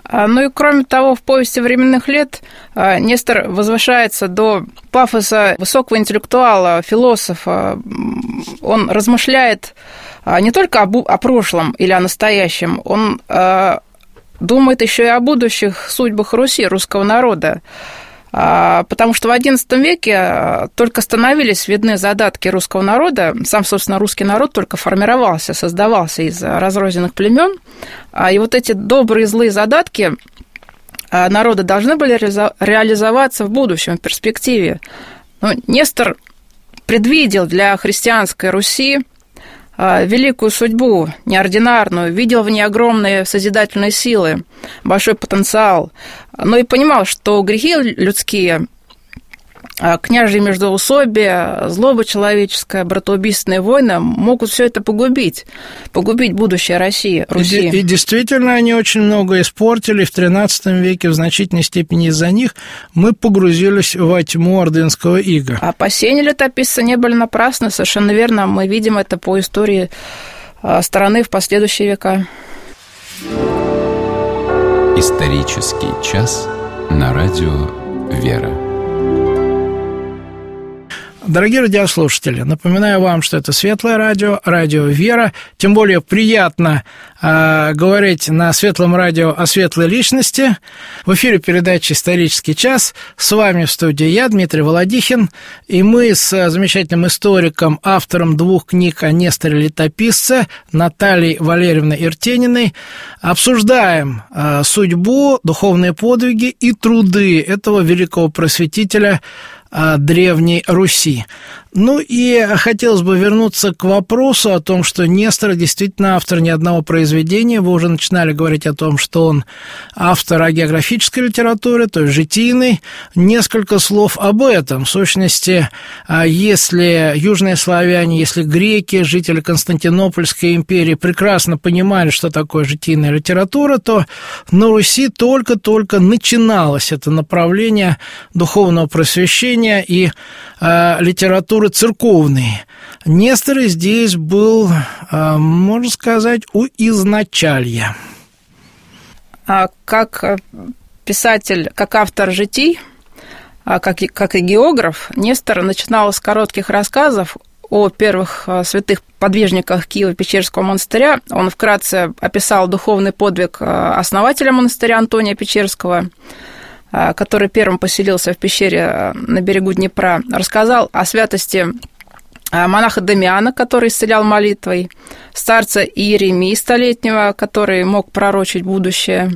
Ну и кроме того, в «Повести временных лет» Нестор возвышается до пафоса высокого интеллектуала, философа. Он размышляет не только о прошлом или о настоящем, он думает еще и о будущих судьбах Руси, русского народа. Потому что в одиннадцатом веке только становились видны задатки русского народа, сам, собственно, русский народ только формировался, создавался из разрозненных племен, и вот эти добрые и злые задатки народа должны были реализоваться в будущем, в перспективе. Но Нестор предвидел для христианской Руси великую судьбу, неординарную, видел в ней огромные созидательные силы, большой потенциал, но и понимал, что грехи людские, княжьи междоусобия, злоба человеческая, братоубийственные войны могут все это погубить, погубить будущее России, Руси. И, и действительно, они очень много испортили. В тринадцатом веке в значительной степени из-за них мы погрузились во тьму ордынского ига. Опасения летописца не были напрасны, совершенно верно. Мы видим это по истории страны в последующие века. Исторический час на радио «Вера». Дорогие радиослушатели, напоминаю вам, что это Светлое радио, радио «Вера». Тем более приятно э, говорить на Светлом радио о светлой личности. В эфире передача «Исторический час». С вами в студии я, Дмитрий Володихин. И мы с замечательным историком, автором двух книг о Несторе Летописце, Натальей Валерьевной Иртениной, обсуждаем э, судьбу, духовные подвиги и труды этого великого просветителя Древней Руси. Ну и хотелось бы вернуться к вопросу о том, что Нестор действительно автор ни одного произведения. Вы уже начинали говорить о том, что он автор агеографической литературы, то есть житийной. Несколько слов об этом. В сущности, если южные славяне, если греки, жители Константинопольской империи прекрасно понимали, что такое житийная литература, то на Руси только-только начиналось это направление духовного просвещения и э, литературы церковной. Нестор здесь был, э, можно сказать, у изначалья. Как писатель, как автор житий, как, как и географ, Нестор начинал с коротких рассказов о первых святых подвижниках Киево-Печерского монастыря. Он вкратце описал духовный подвиг основателя монастыря Антония Печерского, который первым поселился в пещере на берегу Днепра, рассказал о святости монаха Дамиана, который исцелял молитвой, старца Иеремии столетнего, который мог пророчить будущее,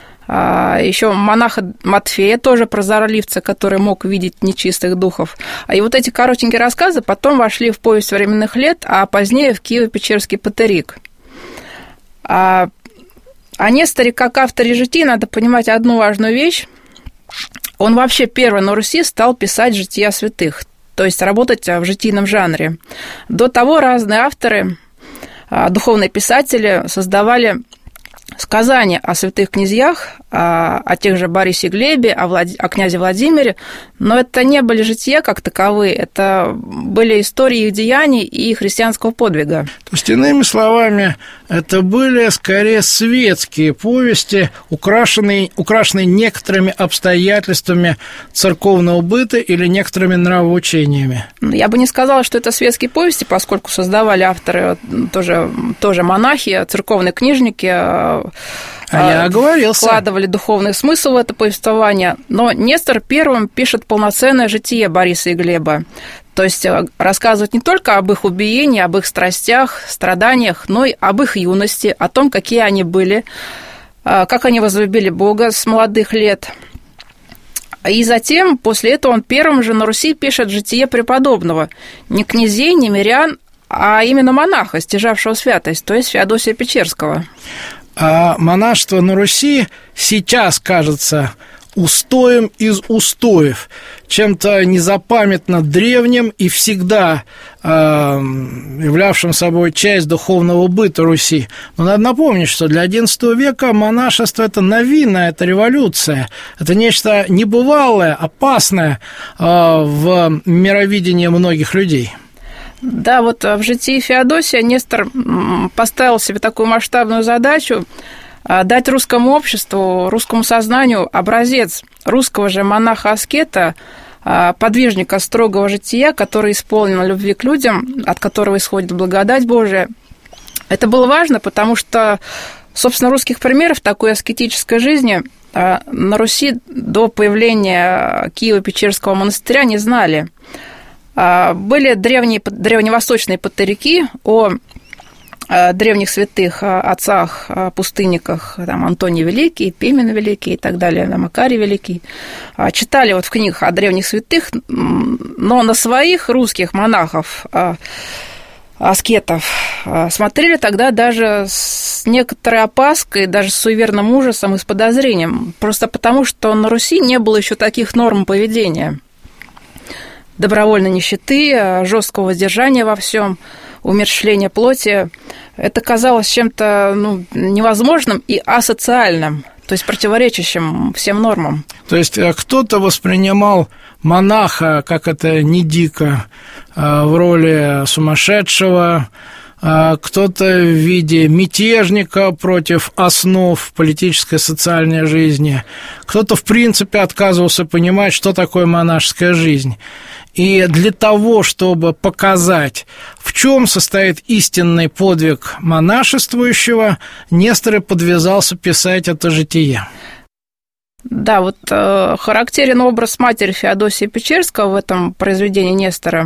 еще монаха Матфея, тоже прозорливца, который мог видеть нечистых духов. И вот эти коротенькие рассказы потом вошли в «Повесть временных лет», а позднее в Киево-Печерский патерик. О Несторе как авторе житий надо понимать одну важную вещь. Он вообще первый на Руси стал писать жития святых, то есть работать в житийном жанре. До того разные авторы, духовные писатели создавали сказания о святых князьях, о, о тех же Борисе и Глебе, о, Влад... о князе Владимире, но это не были жития как таковые, это были истории их деяний и христианского подвига. То есть, иными словами, это были скорее светские повести, украшенные, украшенные некоторыми обстоятельствами церковного быта или некоторыми нравоучениями. Я бы не сказала, что это светские повести, поскольку создавали авторы тоже, тоже монахи, церковные книжники, А я оговорился. Вкладывали духовный смысл в это повествование. Но Нестор первым пишет полноценное житие Бориса и Глеба. То есть рассказывает не только об их убиении, об их страстях, страданиях, но и об их юности, о том, какие они были, как они возлюбили Бога с молодых лет. И затем, после этого, он первым же на Руси пишет житие преподобного. Не князей, не мирян, а именно монаха, стяжавшего святость, то есть Феодосия Печерского. А монашество на Руси сейчас кажется устоем из устоев, чем-то незапамятно древним и всегда э, являвшим собой часть духовного быта Руси. Но надо напомнить, что для одиннадцатого века монашество – это новинная, это революция, это нечто небывалое, опасное э, в мировидении многих людей. Да, вот в житии Феодосия Нестор поставил себе такую масштабную задачу дать русскому обществу, русскому сознанию образец русского же монаха-аскета, подвижника строгого жития, который исполнен любви к людям, от которого исходит благодать Божия. Это было важно, потому что, собственно, русских примеров такой аскетической жизни на Руси до появления Киево-Печерского монастыря не знали. Были древние, древневосточные патыряки о древних святых отцах, пустынниках, там, Антоний Великий, Пимен Великий и так далее, Макарий Великий. Читали вот в книгах о древних святых, но на своих русских монахов, аскетов смотрели тогда даже с некоторой опаской, даже с суеверным ужасом и с подозрением, просто потому, что на Руси не было еще таких норм поведения. Добровольной нищеты, жесткого воздержания во всем, умерщвления плоти. Это казалось чем-то ну, невозможным и асоциальным, то есть противоречащим всем нормам. То есть кто-то воспринимал монаха, как это не дико, в роли сумасшедшего, кто-то в виде мятежника против основ политической и социальной жизни, кто-то, в принципе, отказывался понимать, что такое монашеская жизнь. И для того, чтобы показать, в чем состоит истинный подвиг монашествующего, Нестор и подвязался писать это житие. Да, вот э, характерен образ матери Феодосии Печерского в этом произведении Нестора.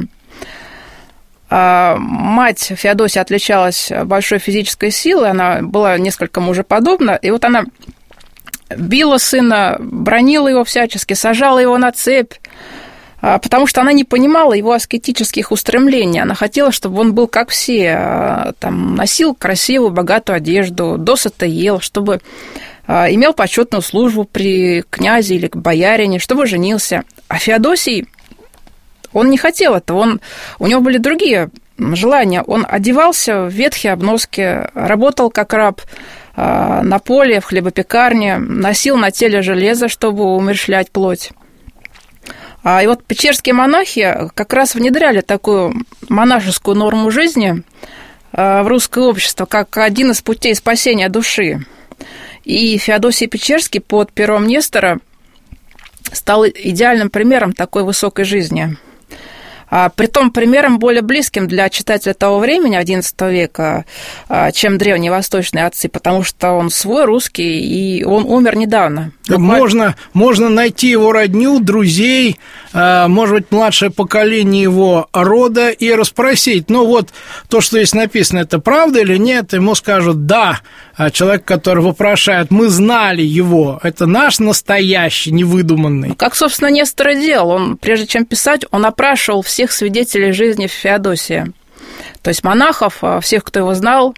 Э, мать Феодосия отличалась большой физической силой, она была несколько мужеподобна, и вот она била сына, бранила его всячески, сажала его на цепь, потому что она не понимала его аскетических устремлений. Она хотела, чтобы он был как все, там, носил красивую, богатую одежду, досыта ел, чтобы имел почетную службу при князе или боярине, чтобы женился. А Феодосий, он не хотел этого, он, у него были другие желания. Он одевался в ветхие обноски, работал как раб на поле, в хлебопекарне, носил на теле железо, чтобы умерщвлять плоть. И вот печерские монахи как раз внедряли такую монашескую норму жизни в русское общество, как один из путей спасения души. И Феодосий Печерский под пером Нестора стал идеальным примером такой высокой жизни. Притом примером более близким для читателя того времени, одиннадцатого века, чем древние восточные отцы, потому что он свой русский, и он умер недавно. Можно, можно найти его родню, друзей, может быть, младшее поколение его рода и расспросить, ну вот то, что здесь написано, это правда или нет, ему скажут «да». А человек, который вопрошает, мы знали его, это наш настоящий, невыдуманный. Как, собственно, Нестор и делал. Он, прежде чем писать, он опрашивал всех свидетелей жизни Феодосия. То есть монахов, всех, кто его знал.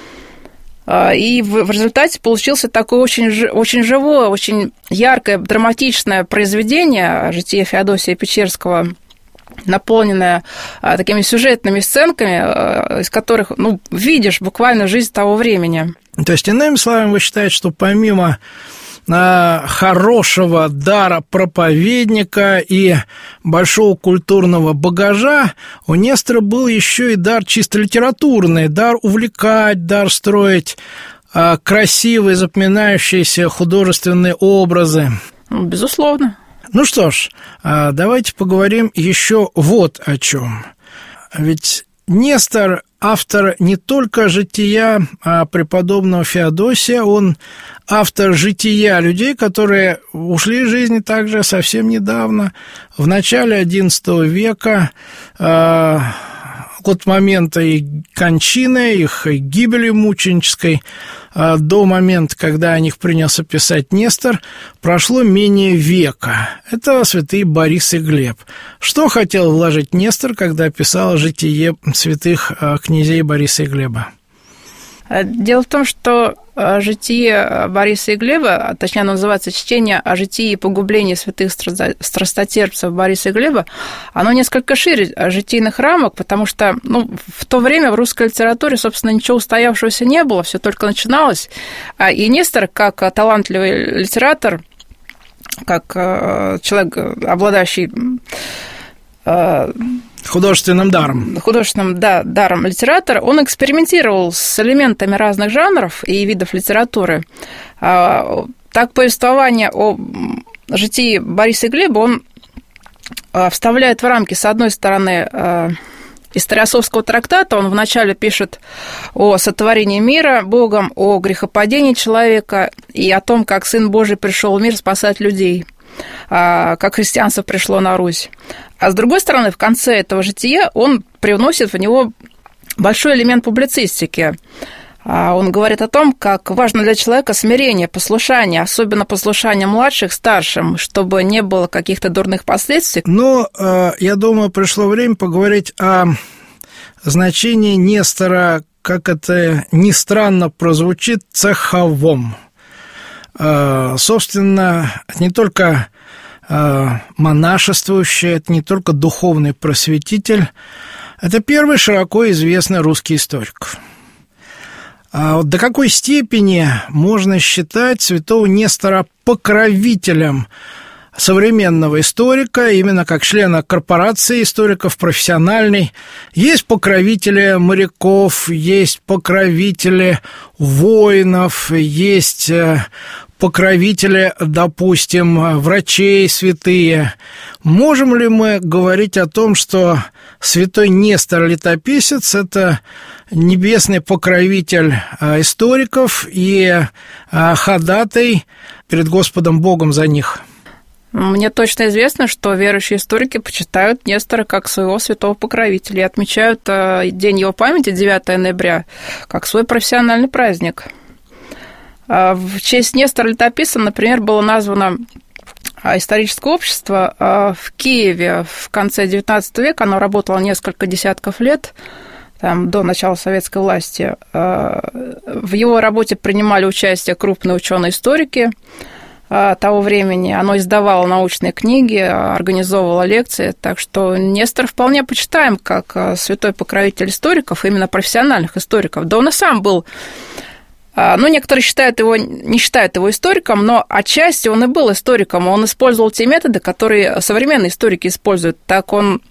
И в результате получился такое очень, очень живое, очень яркое, драматичное произведение «Житие Феодосия Печерского», наполненная такими сюжетными сценками, из которых, ну, видишь буквально жизнь того времени. То есть, иными словами, вы считаете, что помимо хорошего дара проповедника и большого культурного багажа, у Нестора был еще и дар чисто литературный, дар увлекать, дар строить красивые, запоминающиеся художественные образы? Ну, безусловно. Ну что ж, давайте поговорим еще вот о чем. Ведь Нестор – автор не только жития преподобного Феодосия, он автор жития людей, которые ушли из жизни также совсем недавно, в начале одиннадцатого века, от момента их кончины, их гибели мученической, до момента, когда о них принялся писать Нестор, прошло менее века. Это святые Борис и Глеб. Что хотел вложить Нестор, когда писал житие святых князей Бориса и Глеба? Дело в том, что житие Бориса и Глеба, точнее, оно называется «Чтение о житии и погублении святых страстотерпцев Бориса и Глеба», оно несколько шире житийных рамок, потому что, ну, в то время в русской литературе, собственно, ничего устоявшегося не было, все только начиналось. И Нестор, как талантливый литератор, как человек, обладающий Художественным даром. Художественным, да, даром литератора. Он экспериментировал с элементами разных жанров и видов литературы. Так, повествование о житии Бориса и Глеба он вставляет в рамки, с одной стороны, историосовского трактата. Он вначале пишет о сотворении мира Богом, о грехопадении человека и о том, как Сын Божий пришел в мир спасать людей, как христианство пришло на Русь. А с другой стороны, в конце этого жития он привносит в него большой элемент публицистики. Он говорит о том, как важно для человека смирение, послушание, особенно послушание младших старшим, чтобы не было каких-то дурных последствий. Но, я думаю, пришло время поговорить о значении Нестора, как это ни странно прозвучит, цеховом. Собственно, не только монашествующий, это не только духовный просветитель, это первый широко известный русский историк. А до какой степени можно считать святого Нестора покровителем современного историка, именно как члена корпорации историков профессиональной? Есть покровители моряков, есть покровители воинов, есть покровители, допустим, врачей святые. Можем ли мы говорить о том, что святой Нестор Летописец – это небесный покровитель историков и ходатай перед Господом Богом за них? Мне точно известно, что верующие историки почитают Нестора как своего святого покровителя и отмечают день его памяти, девятого ноября, как свой профессиональный праздник. В честь Нестора Летописца, например, было названо историческое общество в Киеве в конце девятнадцатого века. Оно работало несколько десятков лет, там, до начала советской власти. В его работе принимали участие крупные ученые-историки того времени. Оно издавало научные книги, организовывало лекции. Так что Нестор вполне почитаем как святой покровитель историков, именно профессиональных историков. Да он и сам был... Ну, некоторые считают его, не считают его историком, но отчасти он и был историком. Он использовал те методы, которые современные историки используют. Так он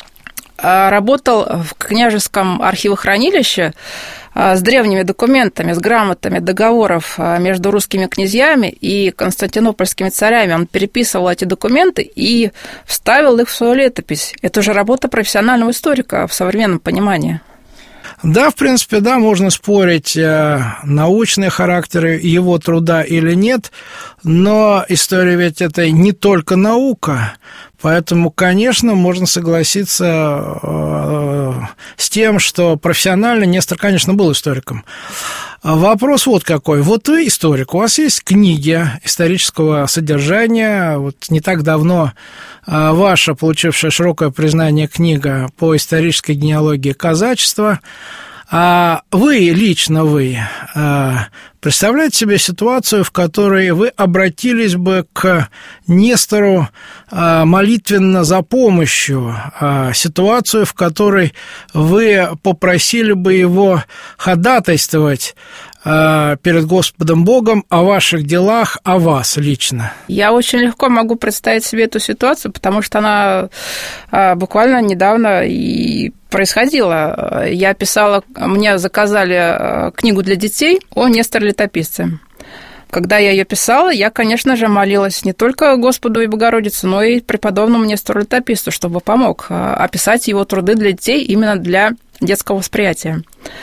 работал в княжеском архивохранилище с древними документами, с грамотами договоров между русскими князьями и константинопольскими царями. Он переписывал эти документы и вставил их в свою летопись. Это уже работа профессионального историка в современном понимании. Да, в принципе, да, можно спорить, научный характер его труда или нет, но история ведь это не только наука, поэтому, конечно, можно согласиться с тем, что профессионально Нестор, конечно, был историком. Вопрос вот какой. Вот вы историк, у вас есть книги исторического содержания. Вот не так давно ваша, получившая широкое признание, книга по исторической генеалогии казачества. А вы, лично вы, представляете себе ситуацию, в которой вы обратились бы к Нестору молитвенно за помощью, ситуацию, в которой вы попросили бы его ходатайствовать перед Господом Богом о ваших делах, о вас лично? Я очень легко могу представить себе эту ситуацию, потому что она буквально недавно и происходила. Я писала, мне заказали книгу для детей о Несторе Летописце. Когда я ее писала, я, конечно же, молилась не только Господу и Богородице, но и преподобному Нестору Летописцу, чтобы помог описать его труды для детей именно для детского восприятия.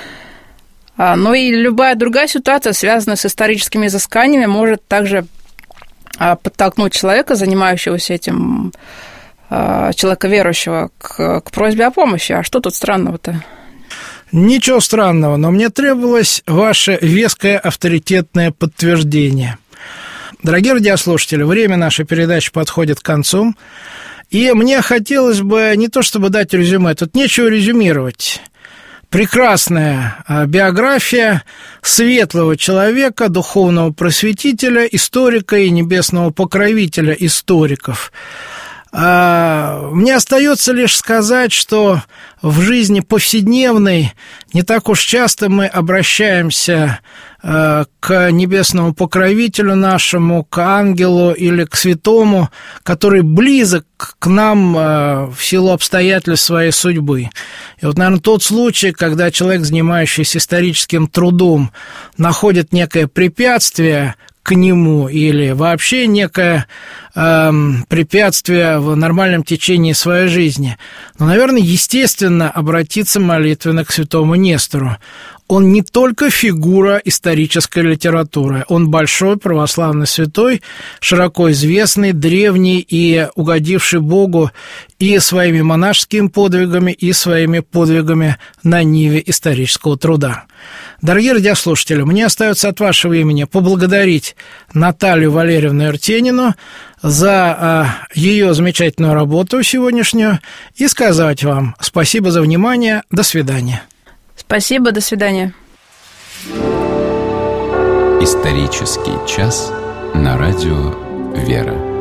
Но и любая другая ситуация, связанная с историческими изысканиями, может также подтолкнуть человека, занимающегося этим, человека верующего, к, к просьбе о помощи. А что тут странного-то? Ничего странного, но мне требовалось ваше веское авторитетное подтверждение. Дорогие радиослушатели, время нашей передачи подходит к концу, и мне хотелось бы не то чтобы дать резюме, тут нечего резюмировать. Прекрасная биография светлого человека, духовного просветителя, историка и небесного покровителя историков. Мне остается лишь сказать, что в жизни повседневной не так уж часто мы обращаемся к небесному покровителю нашему, к ангелу или к святому, который близок к нам в силу обстоятельств своей судьбы. И вот, наверное, тот случай, когда человек, занимающийся историческим трудом, находит некое препятствие к нему или вообще некое э, препятствие в нормальном течении своей жизни, но, наверное, естественно обратиться молитвенно к святому Нестору. Он не только фигура исторической литературы, он большой православный святой, широко известный, древний и угодивший Богу и своими монашескими подвигами, и своими подвигами на ниве исторического труда. Дорогие радиослушатели, мне остается от вашего имени поблагодарить Наталью Валерьевну Иртенину за э, ее замечательную работу сегодняшнюю и сказать вам спасибо за внимание. До свидания. Спасибо, до свидания. Исторический час на радио «Вера».